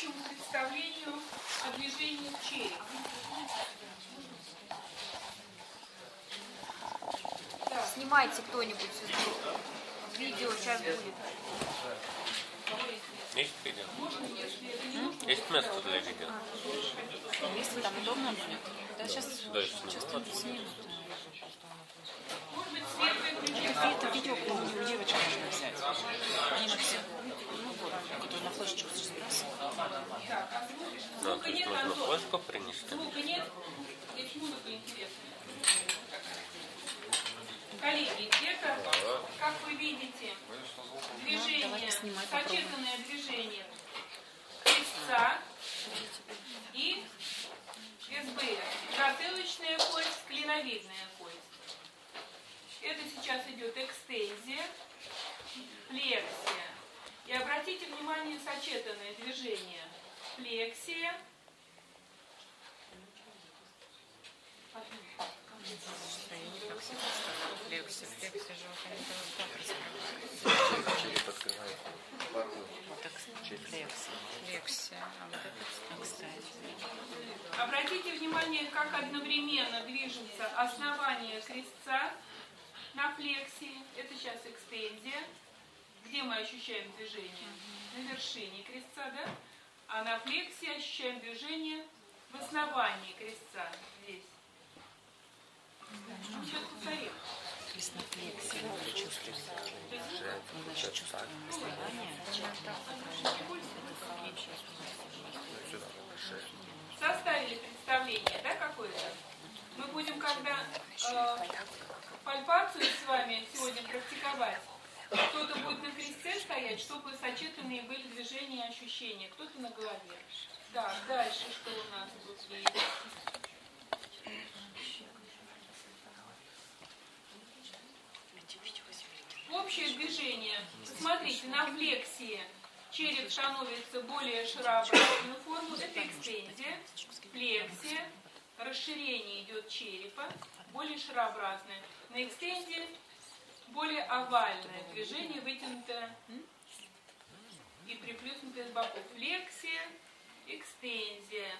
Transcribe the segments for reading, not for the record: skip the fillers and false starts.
общему представлению о движении черепа. Да. Снимайте кто-нибудь видео, сейчас будет. Есть видео? Есть место для видео? Если там удобно будет. Да, сейчас тут снимут. Может быть, светлое включение. Это видео, по-моему, девочка должна взять. Они же все, которые на флешечку сбрасывают. Так, а звук? Ну, Звука то есть нет, нужно Антон? флешку принести. Звука нет? Здесь музыка интересная. Коллеги, это, как вы видите, движение, сочетанное движение крестца и СБ. Затылочная кость, клиновидная кость. Это сейчас идет экстензия, флексия. И обратите внимание, сочетанное движение. Флексия. Флексия же Череп открывает. флексия. А вот это экстензия. Обратите внимание, как одновременно движется основание крестца на флексии. Это сейчас экстензия. Где мы ощущаем движение? На вершине крестца, да? А на флексии ощущаем движение в основании крестца. Здесь. Сейчас повторим. Если на флексии надо чувствовать. Значит, чувствуем основание. Составили представление, да, какое-то? Мы будем, когда пальпацию с вами сегодня практиковать, кто-то будет на крестце стоять, чтобы сочетанные были движения и ощущения, кто-то на голове. Да, дальше что у нас тут есть? Общее движение. Посмотрите, на флексии череп становится более шарообразную форму. Это экстензия. Флексия. Расширение идет черепа. Более шарообразное. На экстензии более овальное движение, вытянутое и приплюснутое с боков. Флексия. Экстензия.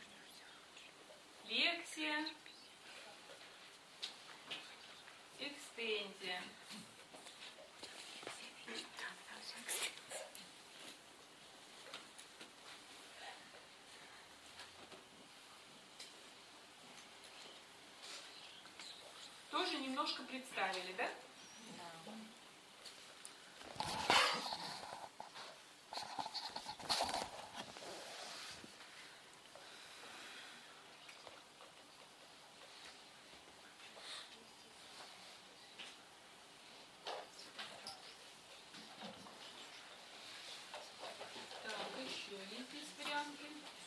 Флексия. Экстензия. Тоже немножко представили, да? Так, еще есть здесь варианты.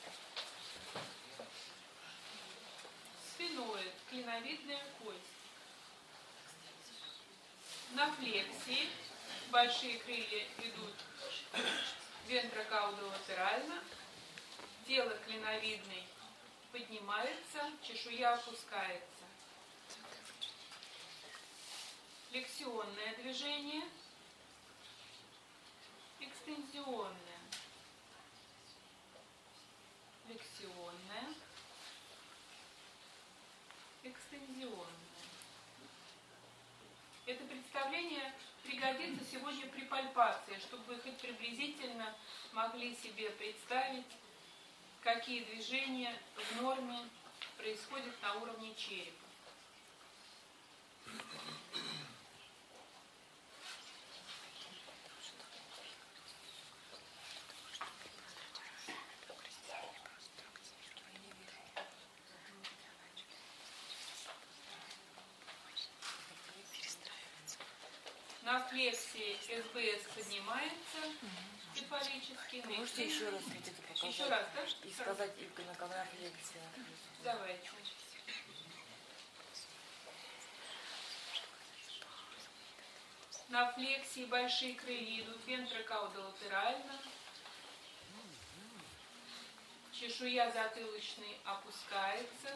Сфеноид, клиновидная кость. На флексии большие крылья идут вентрокаудолатерально, тело клиновидной поднимается, чешуя опускается. Флексионное движение, экстензионное, флексионное, экстензионное. Это представление пригодится сегодня при пальпации, чтобы вы хоть приблизительно могли себе представить, какие движения в норме происходят на уровне черепа. На флексии СБС поднимается цефалически. Можете еще раз где-то показать? Еще раз, да? И сказать, на какая флексия. Давайте. На флексии большие крылья идут вентрокаудолатерально. Чешуя затылочной опускается.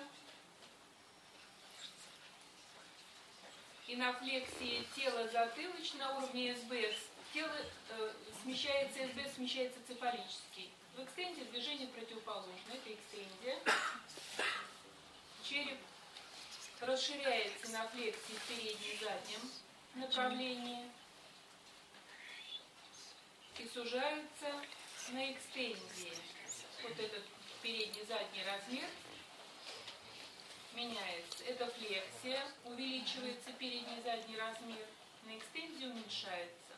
И на флексии тело затылочное на уровне СБС, тело смещается СБ, смещается цефалический. В экстензии движение противоположное, это экстензия. Череп расширяется на флексии в переднем и заднем направлении и сужается на экстензии. Вот этот передний задний размер меняется. Это флексия, увеличивается передний задний размер, на экстензии уменьшается.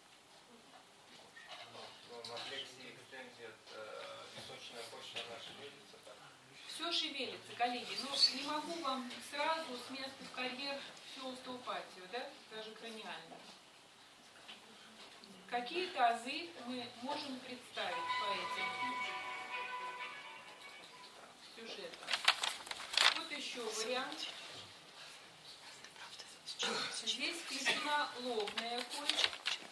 На флексии экстензии височная почва наша шевелится, так? Все шевелится, коллеги. Но не могу вам сразу с места в карьер всю остеопатию, да, даже краниальную. Какие-то азы мы можем представить по этим сюжетам. Вот еще вариант. Здесь включена лобная кость.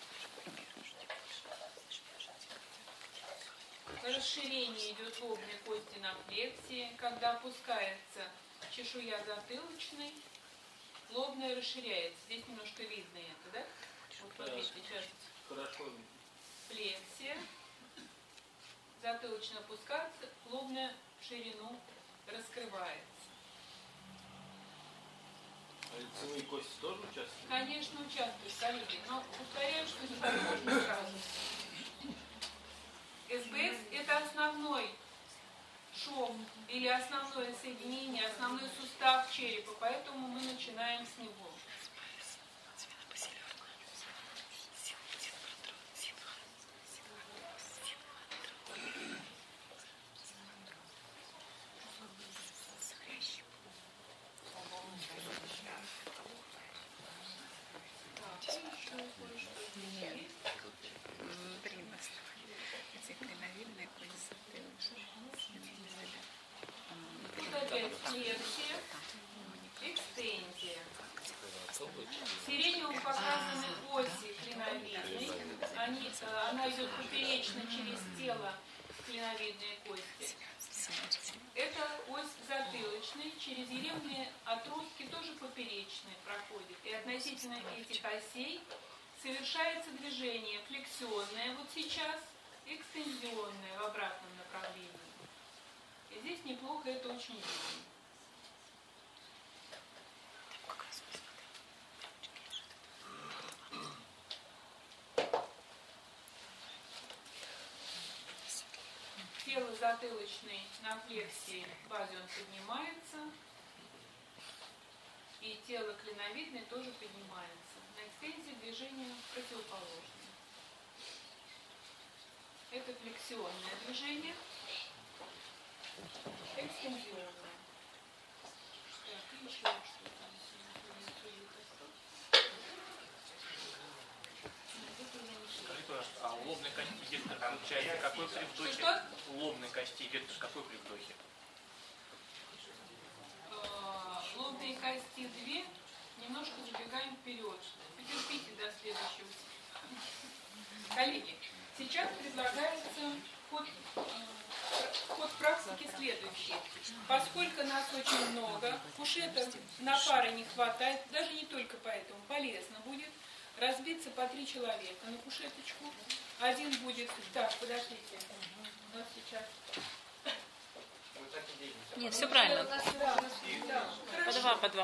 Расширение идет лобной кости на флексии. Когда опускается чешуя затылочной, лобная расширяется. Здесь немножко видно это, да? Вот смотрите, сейчас. Хорошо. Флексия. Затылочно опускается, лобная в ширину раскрывается. А лицевые кости тоже участвуют? Конечно, участвуют, коллеги, но повторяю, что невозможно сразу. СБС – это основной шов или основное соединение, основной сустав черепа, поэтому мы начинаем с него. Флексия, экстензия. В сиреневом показаны оси клиновидной. Она идет поперечно через тело клиновидной кости. Это ось затылочная, через еремные отростки тоже поперечные проходит. И относительно этих осей совершается движение флексионное вот сейчас, экстензионное в обратном направлении. И здесь неплохо это очень видно. Тело затылочной на флексии в базе он поднимается, и тело клиновидное тоже поднимается. На экстензии движение противоположное. Это флексионное движение. Экстензионное. Так, и еще что-то. Скажи, пожалуйста, а у лобной кости вектор получается какой при вдохе? Что? У лобной кости вектор какой при вдохе? Лобные кости 2. Немножко забегаем вперед. Потерпите до следующего. Коллеги, сейчас предлагается ход практики следующий. Поскольку нас очень много, кушеток на пары не хватает, даже не только поэтому, полезно будет разбиться по 3 человека на кушеточку. Один будет... Так, подождите. У нас сейчас... Нет, все правильно. Да, По 2, по 2.